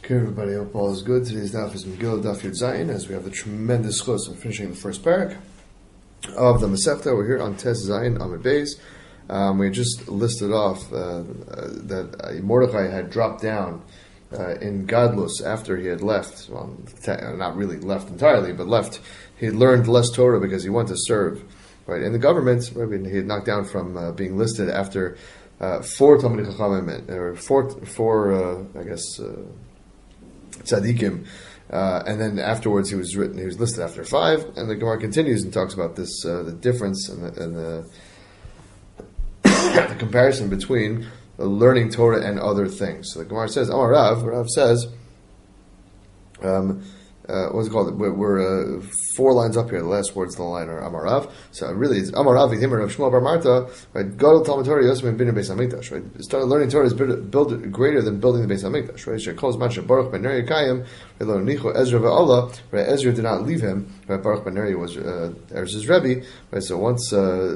Okay, everybody, hope all is good. Today's daf is Megillah Daf Yud Zayin, as we have the tremendous chus of finishing the first parak of the Masechta. We're here on Tes Zayin Amud Beis. We just listed off that Mordechai had dropped down in Gadlus after he had left. Well, not really left entirely, but left. He had learned less Torah because he wanted to serve, right, in the government. Right? He had knocked down from being listed after four Talmidei Chachamim, or four tzaddikim, and then afterwards he was listed after five, and the Gemara continues and talks about this the difference and the the comparison between learning Torah and other things. So the Gemara says, Amar Rav says, what's it called? We're 4 lines up here. The last words of the line are Amar Rav. So really, it's Amar Rav V'Himer of Shmuel Bar Marta. Right? Gadol Talmud Torah Yosef Ben Bina Beis Hamikdash. Right? Started learning Torah is built greater than building the Beis Hamikdash. Right? Shekol Zman Shebaruch Ben Neri Kayim. Lo Nicho Ezra VeAllah. Right? Ezra did not leave him. Right? Baruch Ben Neri was Ezra's Rebbe. Right? So once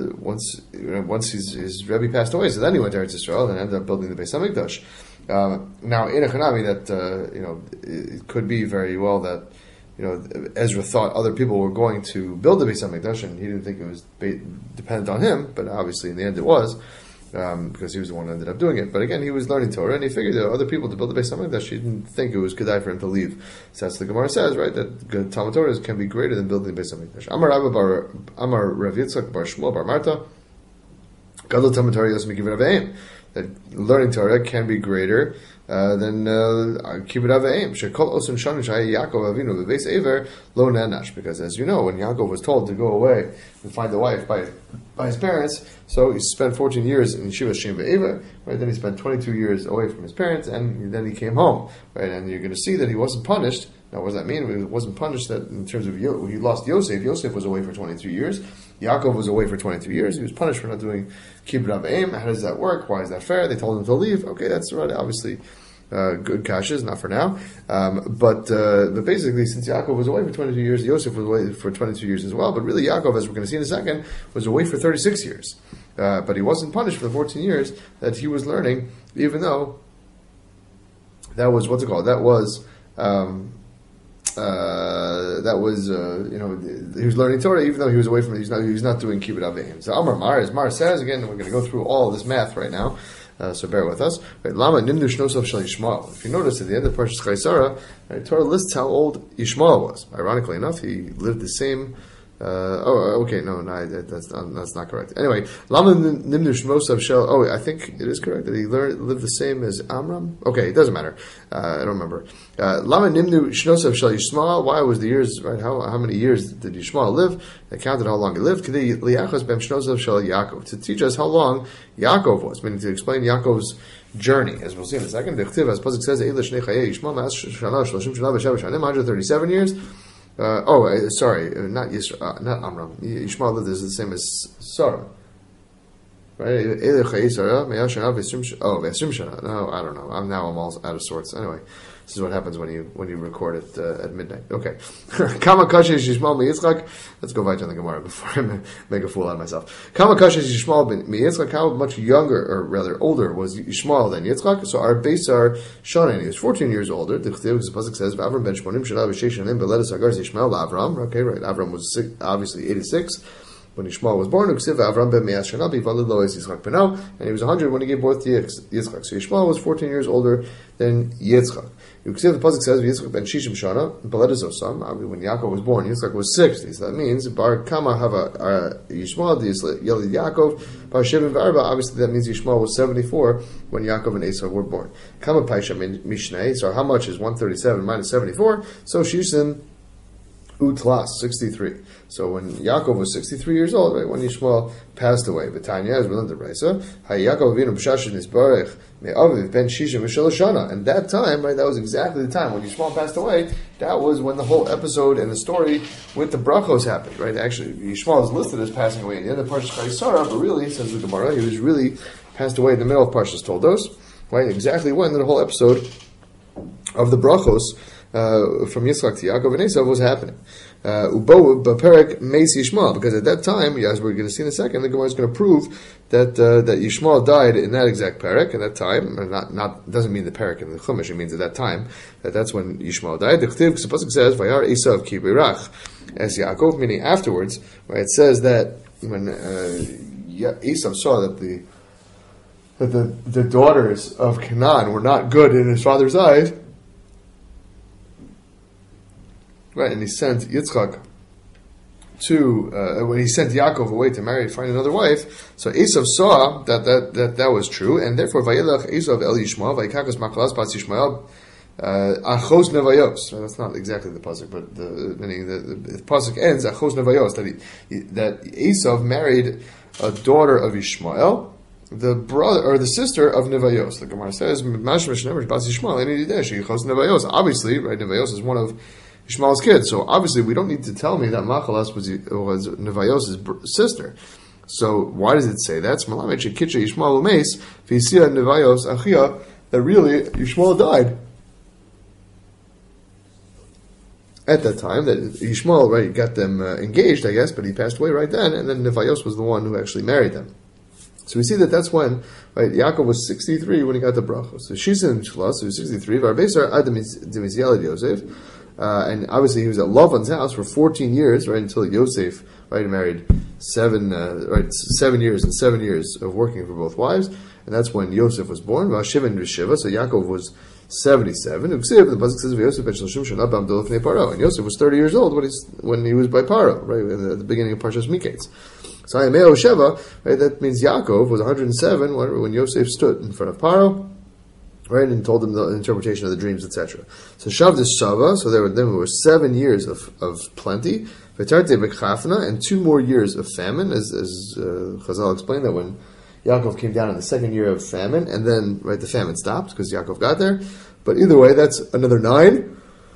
his Rebbe passed away, so then he went to Eretz Yisrael and ended up building the Beis Hamikdash. Now in a Chanami that it could be very well that Ezra thought other people were going to build the Beis Hamikdash, and he didn't think it was dependent on him, but obviously in the end it was, because he was the one who ended up doing it. But again, he was learning Torah, and he figured there were other people to build the Beis Hamikdash. He didn't think it was kedai for him to leave. So that's the Gemara says, right, that Talmud Torah can be greater than building the Beis Hamikdash. Amar Rav Yitzchak Bar Shmuel Bar Marta, Gadol Talmud Torah Yosef Mikivur Aveim. That learning Torah can be greater than Kibbud Aveim. Shekol Osun Shanu Shaya Yaakov Avinu V'Beis Ever Lo Nanash. Because as you know, when Yaakov was told to go away and find a wife by his parents, so he spent 14 years in Yeshiva Shem Ve'Ever, right? Then he spent 22 years away from his parents, and then he came home, right? And you're going to see that he wasn't punished. Now, what does that mean? He wasn't punished that in terms of he lost Yosef. Yosef was away for 22 years. Yaakov was away for 22 years. He was punished for not doing Kibbud Aveim. How does that work? Why is that fair? They told him to leave. Okay, that's right. Obviously, good kashas, not for now. But basically, since Yaakov was away for 22 years, Yosef was away for 22 years as well. But really, Yaakov, as we're going to see in a second, was away for 36 years. But he wasn't punished for the 14 years that he was learning, even though that was, what's it called? That was... he was learning Torah even though he was away from it. He was not doing Kibbud Aveim. So Amar Mar, as Mar says, again, we're going to go through all of this math right now, so bear with us. Lama Nimnu Shnosov Shel Yishmael. If you notice at the end of Parshas Chaisara, Torah lists how old Yishmael was. Ironically enough, he lived the same. That's not correct. Anyway, Lama Nimnu Shnosav Shel. Oh, I think it is correct that he lived the same as Amram. Okay, it doesn't matter. I don't remember. Lama Nimnu Shnosav Shel Yishmael. Why was the years right? How many years did Yishmael live? They counted how long he lived. Liachas Bem Shnosav Shel Yaakov, to teach us how long Yaakov was, meaning to explain Yaakov's journey, as we'll see in a second. The Chtiv, as Pasuk says, Eilish Nechayei Yishmael Mas Shana Shloshim Shana V'Shav Shanim 137 years. Not Amram. Yishmael lived as the same as Sarah. Right? No, I don't know. I'm all out of sorts. Anyway, this is what happens when you record it at midnight. Okay. Kama kashes Yishmael miYitzchak. Let's go back to the Gemara before I make a fool out of myself. Kama kashes Yishmael miYitzchak. How much younger, or rather older, was Yishmael than Yitzchak? So our base are Shonin. He was 14 years older. The Pasuk says, "Avram ben Shmonim shana v'sheish shanim beledas Hagar Yishmael Avram." Okay, right. Avram was obviously 86. When Yishmael was born, and he was 100 when he gave birth to Yitzchak. So Yishmael was 14 years older than Yitzchak. The Pasuk says, "Yitzchak ben Shishim Shana, Beledas Osam." When Yaakov was born, Yitzchak was 60. So that means Bar Kama Hava Yishmael Yelid Yaakov Bar Shivim V'Arba. Obviously, that means Yishmael was 74 when Yaakov and Esau were born. Kama Paisha Mishnei. So how much is 137 minus 74? So Shishim Utlas, 63. So when Yaakov was 63 years old, right, when Yishmael passed away, V'tanya, as we learned the Brisa, Yaakov Avinu b'shashin isbarech me'aviv ben shishim v'shaloshana. And that time, right, that was exactly the time when Yishmael passed away. That was when the whole episode and the story with the brachos happened, right? Actually, Yishmael is listed as passing away at the end of Parshas Chaisara, but really, says the Gemara, he was really passed away in the middle of Parshas Toldos, right? Exactly when the whole episode of the brachos from Yitzchak to Yaakov and Esav was happening. Ubo b'perek meis Yishmael, because at that time, as we're going to see in a second, the Gemara is going to prove that that Yishmael died in that exact perek at that time. Not doesn't mean the perek in the Chumash; it means at that time that's when Yishmael died. The pasuk says, "Vayar Esav ki berach," as Yaakov, meaning afterwards. Right? It says that when Esav saw that the daughters of Canaan were not good in his father's eyes. Right, and he sent Yitzchak when he sent Yaakov away to find another wife. So Esav saw that was true, and therefore Vayelach Esav el Yishmael Vayikakas Machlas Bas Yishmael Achos Nevayos. That's not exactly the pasuk, but meaning the pasuk ends Achos Nevayos, that Esav married a daughter of Yishmael, the brother or the sister of Nevayos. The Gemara says Mashmash Never Bas Yishmael Any Didesh Achos Nevayos. Obviously, right, Nevayos is one of Ishmael's kids, so obviously we don't need to tell me that Machalas was Nevayos' sister. So why does it say that? That really Yishmael died at that time. That Yishmael, right, got them engaged, I guess, but he passed away right then, and then Nevayos was the one who actually married them. So we see that's when, right, Yaakov was 63 when he got the bracha. So she's in Shlas, so he was 63. And obviously he was at Lavan's house for 14 years, right, until Yosef, right, married 7 years and 7 years of working for both wives, and that's when Yosef was born. Vashivan Rishiva, so Yaakov was 77. The pasuk says Yosef ben Shalshim Shana b'Amdol Lefnei Paro, and Yosef was 30 years old when he was by Paro, right, at the beginning of Parshas Miketz. So Ayameo Sheva, right, that means Yaakov was 107 when Yosef stood in front of Paro, right, and told him the interpretation of the dreams, etc. So Shavdis Shava, so there were 7 years of plenty, V'tarte B'chafna, and 2 more years of famine, as Chazal explained that when Yaakov came down in the 2nd year of famine, and then, right, the famine stopped because Yaakov got there. But either way, that's another 9.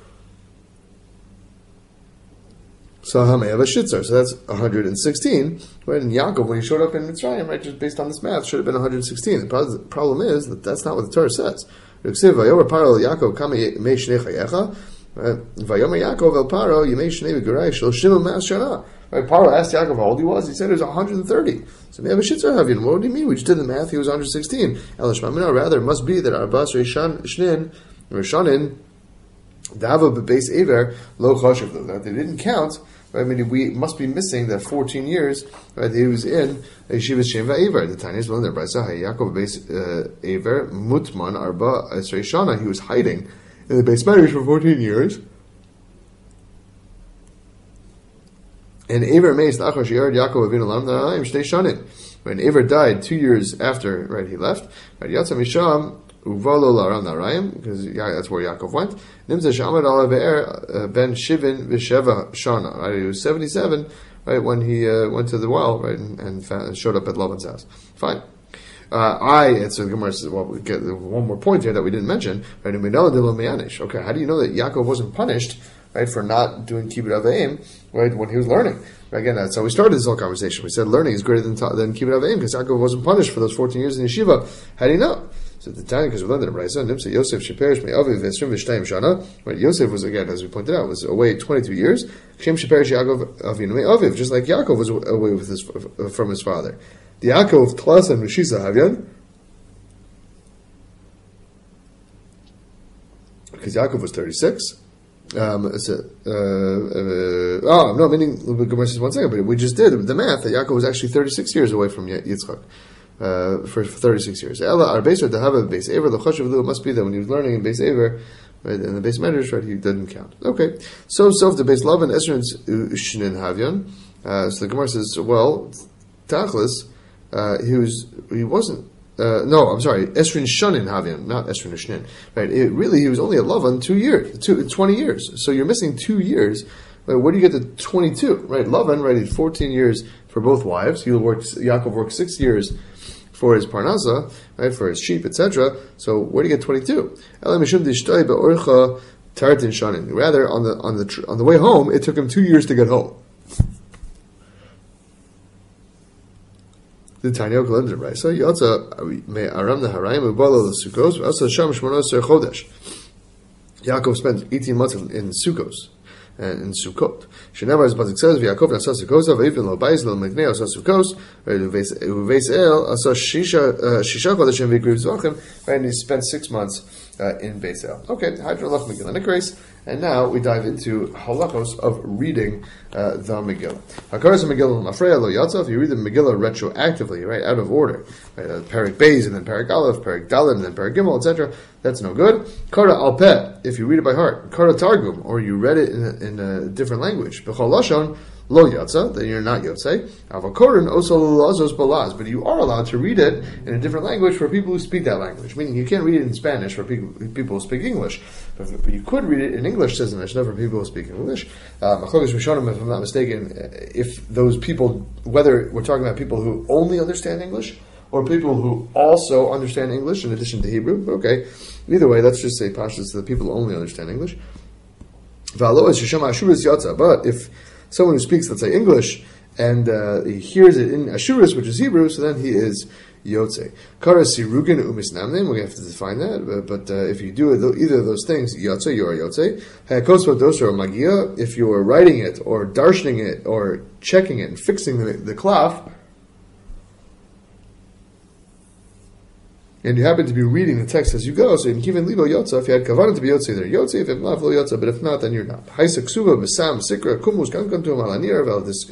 So Hameyav Shitzer, so that's 116. Right, and Yaakov, when he showed up in Mitzrayim, right, just based on this math, should have been 116. The problem is that that's not what the Torah says. Vayomer Paro Yaakov Kame Mei Shnei Chayecha. Vayomer Yaakov El Paro Yemei Shnei V'Gurai Shloshim Mas Shana. Right, Paro asked Yaakov how old he was. He said he was 130. So Meyav Shitzer Havin. What do you mean? We just did the math. He was 116. Elishmamina, rather, it must be that Arbas Rishanin Dava Bebeis Ever Lo Choshev, that they didn't count. Right, I mean, we must be missing that 14 years, right, that he was in Yeshiva Shem Va'ever. The Tanya is one there. Yaakov Beis Ever Mutman Arba Esrei Shana. He was hiding in the Beis Medrash for 14 years. And Ever Meis Nachar Shi'ard Yaakov Avinu Lam Naraim Shtei Shanin. When Ever died 2 years after, right, he left. Right, Yatsa Misham Uvalo Laram Narayim, because that's where Yaakov went. Nimza Shamad Ala Be'er Ben Shivin V'Sheva Shana. Right, he was 77, right, when he went to the well, right, and showed up at Lavan's house. Fine. And so the Gemara says, well, we get one more point here that we didn't mention, right? And we know the Lomianish. Okay, how do you know that Yaakov wasn't punished, right, for not doing Kibbut Avayim, right, when he was learning? Again, that's how we started this whole conversation. We said learning is greater than Kibbut Avayim because Yaakov wasn't punished for those 14 years in yeshiva. How do you know? So the Tanya, because we learned in Raisa, Nimsa Yosef Sheperish Me'aviv Esrim V'Shtayim Shana. Right, Yosef was, again, as we pointed out, was away 22 years. Shem Sheperish Yaakov Avinu Me'aviv, just like Yaakov was away with from his father. The Yaakov Tlas and Rishisa Havyan, because Yaakov was 36. Meaning, the Gemara says 1 second, but we just did the math that Yaakov was actually 36 years away from Yitzchak. For 36 years. Ella, our base to have a base aver, the choshev lu must be that when he was learning in base aver, right, in the base medrash, right, he didn't count. Okay. So if the base love and esrin shnin havyan. So the Gemara says, well, tachlis, he wasn't. Esrin shanin havyan, not esrin shnin. Right. He was only at Lavan 20 years. So you're missing 2 years. Right, where do you get the 22? Right, Lavan, right, he had 14 years for both wives. Yaakov worked 6 years for his parnasa, right, for his sheep, etc. So where do you get 22? Rather, on the way home, it took him 2 years to get home. The Tanya Kalim right? So Yotza me Aram the Harayim Ubalo the Sukkos, also Sham Shmonos Chodesh. Yaakov spent 18 months in Sukkos. And in Sukkot. Shenever, as Pasuk says, Yaakov nasa Sukkosa, v'ivin lo bayis lo megnei asa Sukkos, uveis el asa shisha chodeshim v'ikriv zvachim, and he spent 6 months in Beis El. Okay, Hydrolach Megillah Nikreis, and now we dive into halachos of reading the Megillah. Hakaras Megillah Mafreya Lo Yatza, if you read the Megillah retroactively, right, out of order, right, Perek Beis, and then Perek Aleph, Perek Dalet, and then Perek Gimel, etc., that's no good. Kara Al Peh, if you read it by heart. Kara Targum, or you read it in a different language. B'chol Lashon, Lo Yatza, then you're not Yotzei. Avakorin, Oso Lazos Balaz, but you are allowed to read it in a different language for people who speak that language. Meaning you can't read it in Spanish for people who speak English. But you could read it in English, says the Mishnah, for people who speak English. Machlokas Rishonim, if I'm not mistaken, if those people, whether we're talking about people who only understand English, or people who also understand English in addition to Hebrew, okay. Either way, let's just say Pashtus, the people who only understand English. But if someone who speaks, let's say, English, and he hears it in Ashuris, which is Hebrew, so then he is Yotzei. Kara Sirugin Umisnamnim, we're going to have to define that, but if you do either of those things, Yotzei, you are Yotzei. Hayakosva Dosar Magia, if you are writing it, or darshaning it, or checking it, and fixing the klaf, and you happen to be reading the text as you go, so in Kivin Libo Yotza, if you had Kavanah to be Yotzei, they're Yotzei, if not, Lo Yotza, but if not, then you're not. Haisa Ksuva, Besam, Sikra, Kumus, Kankantum, Alanir,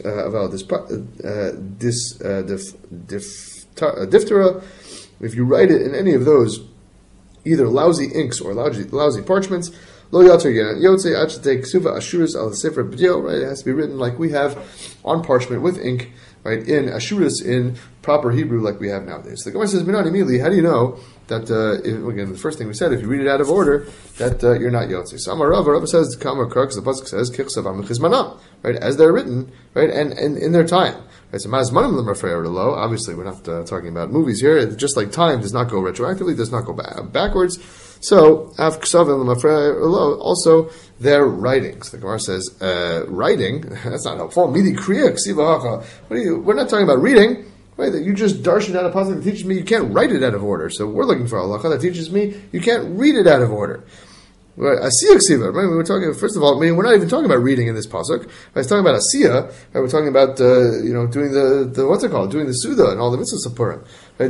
Diphthera, if you write it in any of those, either lousy inks or lousy parchments, Lo Yotzer Yotzei, Achatei Ksuva, Ashuris, Al Sefer B'dio, right, it has to be written like we have on parchment with ink, right, in Ashuris, in proper Hebrew like we have nowadays. The Gemara says, Minani Mili, how do you know that, again, the first thing we said, if you read it out of order, that you're not Yotzei. So Amar Rava says, Kamar Kark, the Pasuk says, Kichsav Amechizmanam, right, as they're written, right, and in their time. Right, so Mazmanim Lemrafreya Lo, obviously we're not talking about movies here, just like time does not go retroactively, does not go backwards. So, Av Ksavim Lemrafreya Lo, also their writings. The Gemara says, writing, that's not helpful. Midi Kriya Ksiva we're not talking about reading. Right, that you just darshan out a pasuk that teaches me you can't write it out of order. So we're looking for halacha that teaches me you can't read it out of order. Right, asiya ksiva. Right, we're talking. First of all, we're not even talking about reading in this pasuk. I was talking about asiya. Right, we're talking about doing the what's it called, doing the suda and all the mitzvahs of Purim. Right,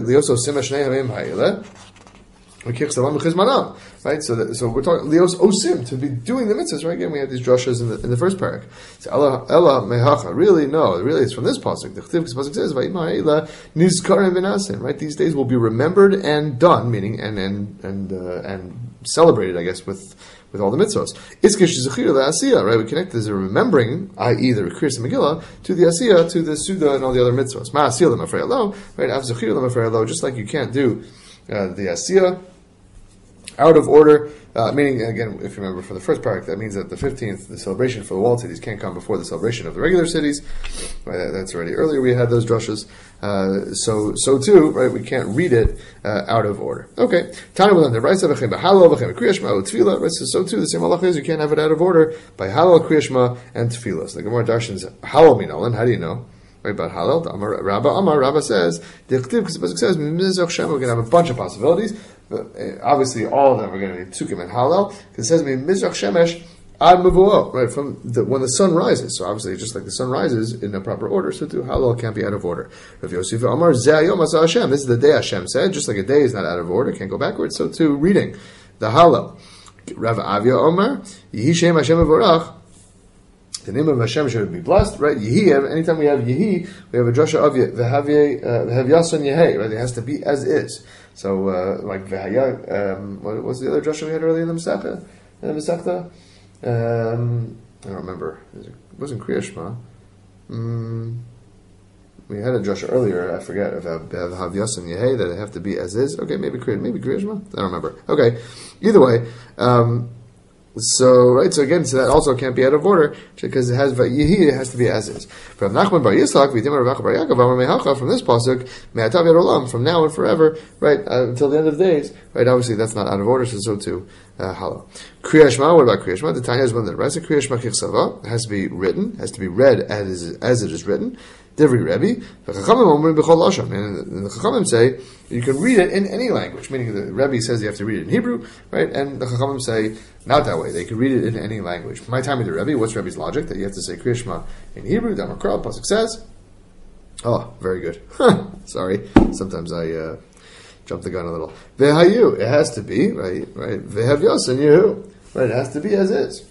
right, so we're talking Leos Osim to be doing the mitzvahs. Right, again, we have these drushas in the first parak. So Ella Mehacha, really it's from this pasuk. The pasuk says Vayima'ela Nizkarim V'Nasim. Right, these days will be remembered and done, meaning and celebrated, I guess, with all the mitzvahs. Iskish Zechir LaAsiya. Right, we connect this remembering, i.e., the Kriyas Megillah, to the Asiya, to the Suda and all the other mitzvahs. Ma'asiyah L'Mafrei Lo. Right, Av Zechir L'Mafrei Lo. Just like you can't do the Asiya out of order, meaning, again, if you remember from the first parak, that means that the 15th, the celebration for the walled cities, can't come before the celebration of the regular cities. Right, that's already earlier we had those drushas. So too, right, we can't read it out of order. Okay. So too, the same halacha is you can't have it out of order by halal, kriyashma, and tefillah. So the Gemara darshans halal minolan. How do you know? Right, about halal, Rabba says, the pasuk says, we're going to have a bunch of possibilities. Obviously, all of them are going to be Tzukim and Halal, because it says, Mizrach Shemesh ad Mevuo, right, from when the sun rises. So obviously, just like the sun rises in a proper order, so too, Halal can't be out of order. Rav Yosef Amar, Zeh Hayom Asa Hashem, this is the day Hashem said, just like a day is not out of order, can't go backwards, so too, reading the Halal. Rav Avia Amar, Yehi Shem Hashem Mevorach, the name of Hashem should be blessed, right? Yehi, anytime we have Yehi, we have a drasha of V'Havyason Yehei, right? It has to be as is. So, like V'Haya, what was the other drasha we had earlier in the Masechta? I don't remember. It wasn't Kriya Shema. We had a drasha earlier, I forget, of Havyason Yehei, that it have to be as is. Okay, maybe Kriya Shema? I don't remember. Okay, either way, so again, that also can't be out of order because it has Vayihi, it has to be as is. From Nachman bar Yitzchak, from this pasuk, Me'atav Yad Olam, from now and forever, right, until the end of days, right, obviously that's not out of order, so too, Halal. Kriya Shema, what about Kriya Shema? The Tanya is one that writes a Kriya Shema Kichsava, it has to be written, has to be read as it is written. Divri Rebbe, the Chachamim omrim b'chol lashon, and the Chachamim say you can read it in any language, meaning the Rebbe says you have to read it in Hebrew, right? And the Chachamim say not that way. They can read it in any language. My time with the Rebbe, what's Rebbe's logic? That you have to say Kriya Shema in Hebrew, Damakral, Pasuk says. Oh, very good. Sorry. Sometimes I jump the gun a little. Vehayu, it has to be, right? Vehavyos and Yehu. Right, it has to be as is.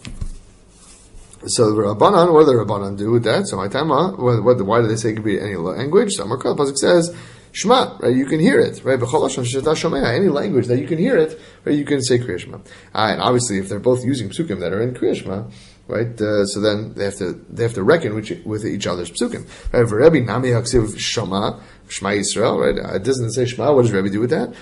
So the Rabbanan, what do the Rabbanan do with that? So my time, why do they say it can be any language? So Damakral, Pasuk says, Shema, right? You can hear it, right? Any language that you can hear it, right? You can say Kriya Shema. And obviously, if they're both using psukim that are in Kriya Shema, right? So then they have to reckon with each other's psukim. Right? For Rebbe Nami Haksiv Shema Yisrael, right? It doesn't say Shema. What does Rebbe do with that?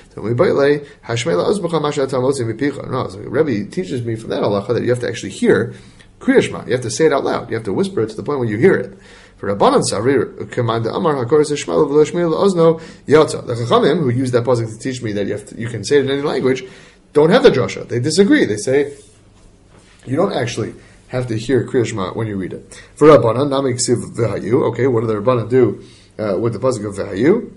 No, so Rebbe teaches me from that halacha that you have to actually hear Kriya Shema. You have to say it out loud. You have to whisper it to the point where you hear it. For Rabbanan Savri, command the Amar Hakor says Shema L'Shmei L'Ozno Yotza. The Chachamim who use that pasuk to teach me that you can say it in any language don't have the drasha. They disagree. They say you don't actually have to hear Kriya Shema when you read it. For Rabbanan, Nami Ksiv V'Hayu. Okay, what do the Rabbanan do with the pasuk of V'Hayu?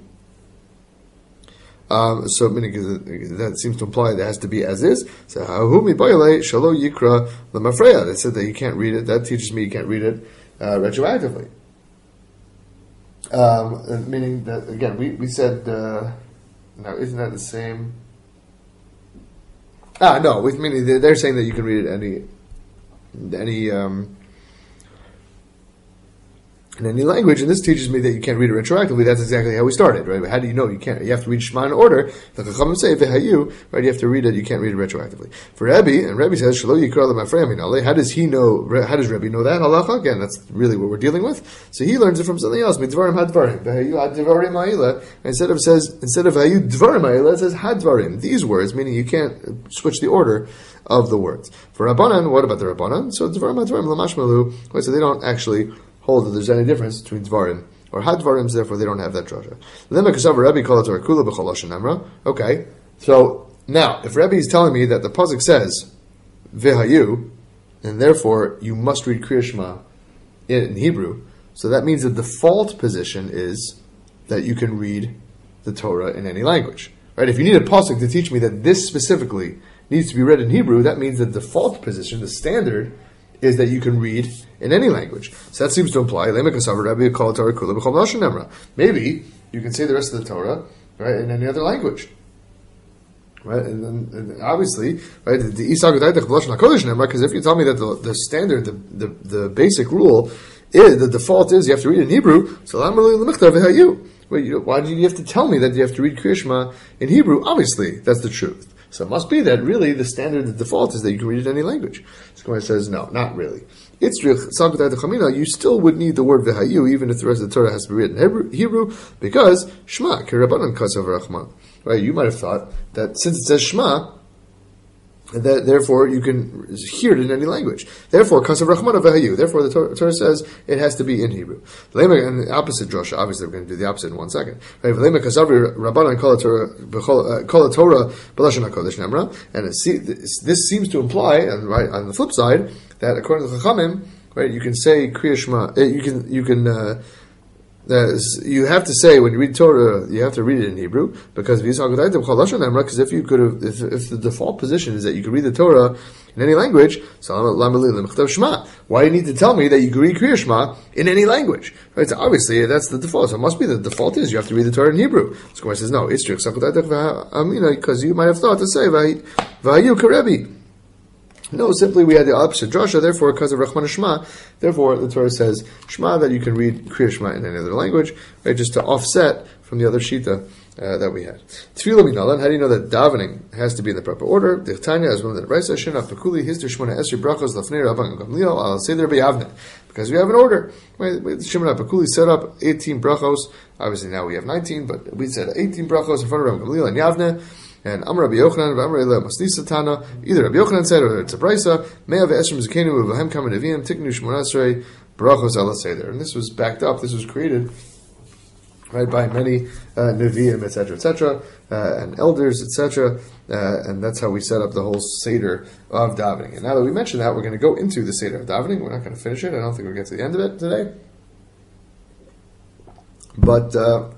So meaning that seems to imply that it has to be as is. So Hahumi Bayale Shalo Yikra L'Mafreya. They said that you can't read it. That teaches me you can't read it retroactively. Meaning that again, we said now isn't that the same? No, meaning they're saying that you can read it in any language, and this teaches me that you can't read it retroactively. That's exactly how we started, right? How do you know you can't? You have to read Shema in order. The Chachamim say V'Hayu, right? You have to read it. You can't read it retroactively. For Rebbe, and Rebbe says Shelo Yikra L'Mafreya Minale. How does he know? How does Rebbe know that halacha? Again, that's really what we're dealing with. So he learns it from something else. Midvarim Hadvarim. V'Hayu Hadvarim Ha'ila. Instead of V'Hayu Dvarim Ha'ila, it says Hadvarim. These words, meaning you can't switch the order of the words. For Rabbanan, what about the Rabbanan? So Dvarim Hadvarim L'Mashmalu. So they don't actually hold that there's any difference between Dvarim or Hadvarim, so therefore they don't have that drasha. Okay, so now, if Rebbe is telling me that the pasuk says V'Hayu, and therefore you must read Kriya Shema in Hebrew, so that means the default position is that you can read the Torah in any language. Right? If you need a pasuk to teach me that this specifically needs to be read in Hebrew, that means the default position, the standard, is that you can read in any language. So that seems to imply, maybe you can say the rest of the Torah, right, in any other language. Right, and obviously, right, because if you tell me that the standard, the basic rule is, the default is you have to read in Hebrew, so why do you have to tell me that you have to read Kriya Shema in Hebrew? Obviously, that's the truth. So it must be that really the standard, the default is that you can read it in any language. So Gemara says, no, not really. You still would need the word V'Hayu, even if the rest of the Torah has to be written in Hebrew, because Shema, Kirabanan Kasav Rachman. Right? You might have thought that since it says Shema, that therefore you can hear it in any language. Therefore, Kasav Rachman V'Hayu. Therefore, the Torah says it has to be in Hebrew. And the opposite drasha, obviously we're going to do the opposite in 1 second. Right? And this seems to imply, and right on the flip side, that according to the Chachamim, right, you can say Kriya Shema. You have to say when you read Torah, you have to read it in Hebrew because if the default position is that you can read the Torah in any language, why do you need to tell me that you can read Kriya Shema in any language? Right? So obviously that's the default. So it must be the default is you have to read the Torah in Hebrew. So Gemara says no, it's true because you might have thought to say V'Hayu Karebi. No, simply we had the opposite drasha, therefore, because of Rachman Shema, therefore the Torah says Shema, that you can read Kriya Shema in any other language, right, just to offset from the other Shita that we had. Tefillah Minalan, how do you know that davening has to be in the proper order? Dichtanya, as one of the Raisa, Shina Pekuli, His Shmona Esri Brachos, Lafnei Rabban Gamliel, Al Seder B'Yavne. Because we have an order. Right? Shimon HaPekuli set up 18 brachos. Obviously now we have 19, but we said 18 brachos in front of Rabban Gamliel and Yavne. And Amar Rabbi Yochanan, Amar Ela Masnisa Tana, either Rabbi Yochanan said or it's a Brisa, Me'av Esrim Zekenu Vahem Kam Neviim Tiknu Shmonasrei Brachos Ala Seder. And this was backed up. This was created right by many Neviim, etc., and elders, etc. And that's how we set up the whole Seder of davening. And now that we mentioned that, we're going to go into the Seder of davening. We're not going to finish it. I don't think we'll get to the end of it today. But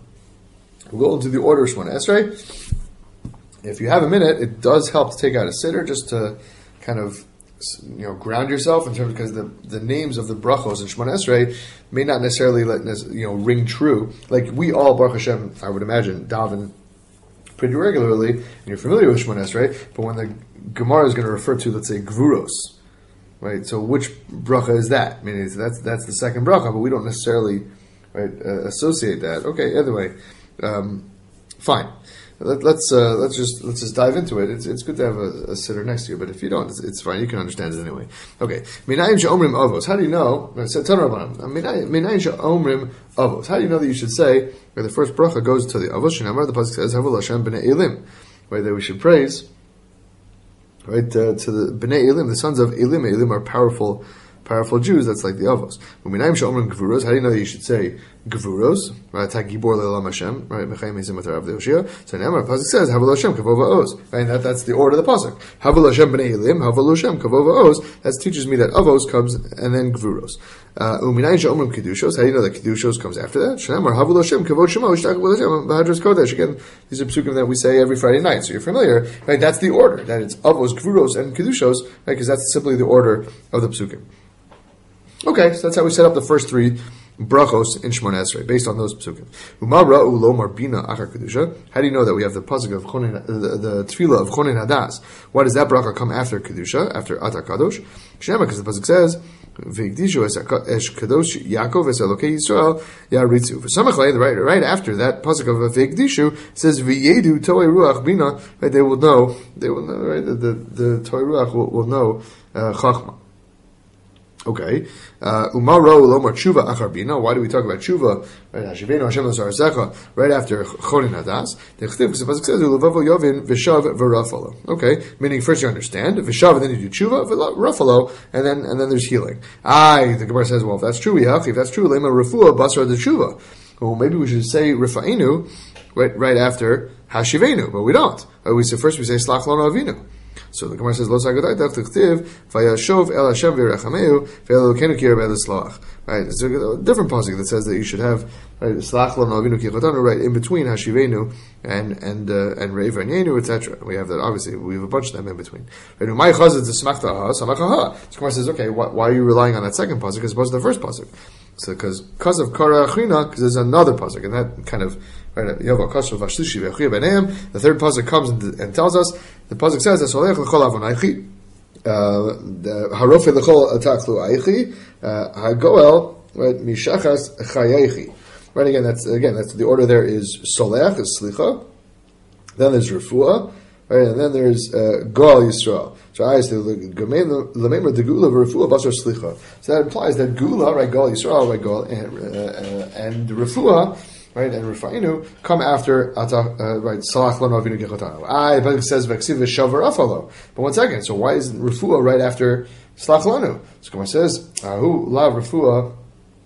we'll go into the order of Shemona Esrei. If you have a minute, it does help to take out a siddur just to kind of ground yourself in terms, because the names of the brachos in Shemona Esrei may not necessarily ring true. Like we all, Baruch Hashem, I would imagine, daven pretty regularly, and you're familiar with Shemona Esrei. But when the Gemara is going to refer to, let's say, Gvuros, right? So which bracha is that? I mean, that's the second bracha, but we don't necessarily associate that. Okay, either way, fine. Let's just dive into it. It's good to have a siddur next to you, but if you don't, it's fine. You can understand it anyway. Okay. Minayin she'omrim avos. How do you know? Minayin she'omrim avos. How do you know that you should say where the first bracha goes to the avos? Shenamar, the pasuk says, "Havul Hashem b'nei Elim," right? That we should praise, right, to the b'nei Elim, the sons of Elim. Elim are powerful Jews. That's like the avos. Minayin she'omrim gvuros. How do you know that you should say Gvuros, right? Gibor le'olam Hashem, right? Mechayim ezim atarav de'oshia. So now the pasuk says Havul Hashem kavov ha'oz, right? That's the order of the pasuk. Havul Hashem b'nei Elim, Havul Hashem kavov ha'oz. That teaches me that avos comes and then Gvuros. Uminayin she'omrim kedushos. How do you know that kedushos comes after that? Shenamar Havul Hashem kavod shema ushtach Havul Hashem b'hadras kodesh. Again, these are psukim that we say every Friday night, so you're familiar, right? That's the order. That it's avos, Gvuros, and kedushos, right? Because that's simply the order of the psukim. Okay, so that's how we set up the first three brachos in Shemona Esrei, based on those psukim. Umara ulo marbina achar kedusha. How do you know that we have the pasuk of the tefillah of Chonin Hadas? Why does that bracha come after kedusha, after Ata Kadosh? Shema, because the pasuk says, "V'ikdishu es kadosh Yaakov es Elokei Yisrael yaritzu." For Samachlei, right after that pasuk of V'ikdishu says, "V'yedu toei ruach bina." Right, they will know. Right, the toei ruach will know chachma. Okay. Umaro lomar tshuva achar bina. Why do we talk about tshuva? Right, Hashivenu Hashem l'sarasecha. Right after Chonin Hadas. The chtiv, because the pasuk says ulevavo yovin v'shav v'rafalo. Okay, meaning first you understand v'shav, and then you do tshuva v'rafalo, and then there's healing. The Gemara says, well, if that's true, if that's true, lema refuah basar the tshuva. Well, maybe we should say rifainu right after Hashivenu, but we don't. First we say slach lanu avinu. So the Gemara says, "Lo sagadai tachtiv vayashov el Hashem v'irachameu ve'elokenu ki yarbe l'slach." Right, it's a different pasuk that says that you should have slach lanu avinu ki chotanu right in between Hashivenu and Re'ivanyenu, etc. We have that. Obviously, we have a bunch of them in between. Right, umay chazad z'smachta samachaha. So the Gemara says, okay, why are you relying on that second pasuk as opposed to the first pasuk? So because of kara achrina, because there's another pasuk, and that kind of right. The third pasuk comes and tells us. The pasuk says, "Hasolech l'chol avonaychi, harofe l'chol atachlu aichi, hagoel right mishachas chayechi." Right, again, that's the order. There is solech, is slicha. Then there's refuah, right, and then there's goal Yisrael. So I say l'meimer de gula v'refuah basar slicha. So that implies that gula, right, goal Yisrael, right, goal, and refuah, right, and Refainu come after right, Salach Lanu Avinu Gechotanu. But it says Veksiv V'Shav Rafalo. But one second, so why isn't Refuah right after Salach Lanu? So Gemara says, Who La Refuah?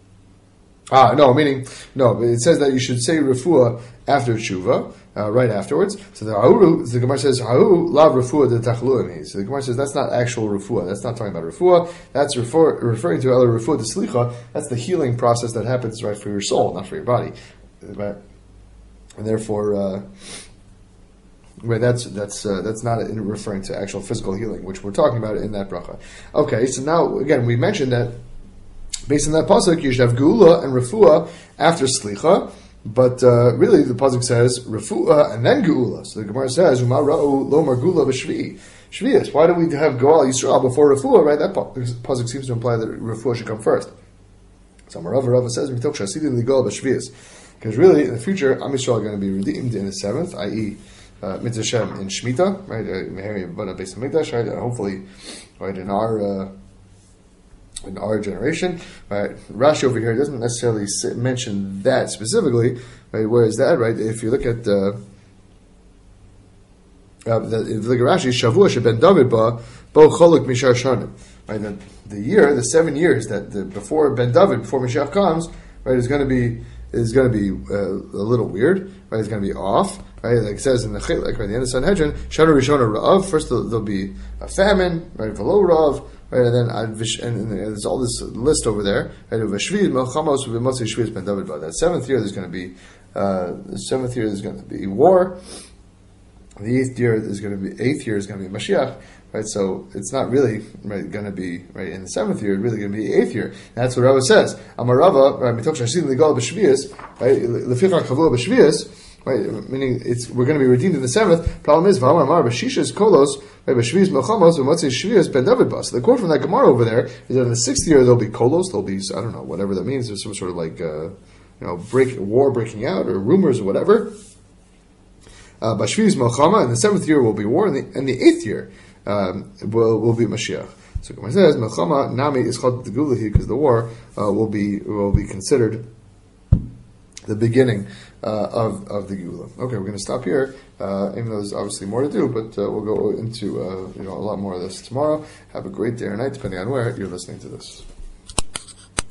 But it says that you should say Refuah after Tshuva, right afterwards. So the Gemara says, Hahu La Refuah de Tachluah. So the Gemara says that's not actual Refuah. That's not talking about Refuah. That's referring to El Refuah de Slicha. That's the healing process that happens right for your soul, not for your body. Right, and therefore, that's not referring to actual physical healing, which we're talking about in that bracha. Okay, so now again we mentioned that based on that pasuk you should have geula and refuah after slicha, but really the pasuk says refuah and then geula. So the Gemara says umarau lomar geula b'shvi. Shvius. Why do we have goal Yisrael before refuah? Right, that pasuk seems to imply that refuah should come first. So Rava says mitok shasidi ligol b'shvius. Because really, in the future, Am Yisrael are going to be redeemed in the seventh, i.e., Mitzvah Shem in Shemitah, right? Meheri Bana Beis Hamikdash, right? Hopefully, right in our generation, right? Rashi over here doesn't necessarily mention that specifically, right? Where is that, right? If you look at if you look at Rashi, Shavua Sheben David Ba Bo Choluk Mishar Shanim, right? The year, the 7 years that before Ben David, before Mashiach comes, right, is going to be a little weird, right? It's going to be off, right? Like it says in the Chilek, right? The end of Sanhedrin, Shana Rishona Ra'av. First there'll be a famine, right? V'lo Ra'av, right? And then and there's all this list over there. Right? That 7th year there's going to be war. The 8th year is going to be Mashiach, right? So it's not really going to be right in the 7th year. It's really going to be the 8th year. And that's what Rava says. Amar Rava, right? Mitoch Shasin Ligal B'Shvius, right? Lefichach Chavua B'Shvius, right? Meaning we're going to be redeemed in the 7th. Problem is, V'Amar Amar B'Shishas Kolos, right? B'Shvius Melchamos V'Motzei Shvius Ben David Bas. The quote from that Gemara over there is that in the 6th year there'll be Kolos. There'll be, I don't know, whatever that means. There's some sort of like war breaking out or rumors or whatever. Bashvi's Melchama, in the 7th year will be war, and the 8th year will be Mashiach. So Gemara says Melchama Nami is called the Gulahi because the war will be considered the beginning of the Gula. Okay, we're going to stop here. Even though there's obviously more to do, but we'll go into a lot more of this tomorrow. Have a great day or night, depending on where you're listening to this.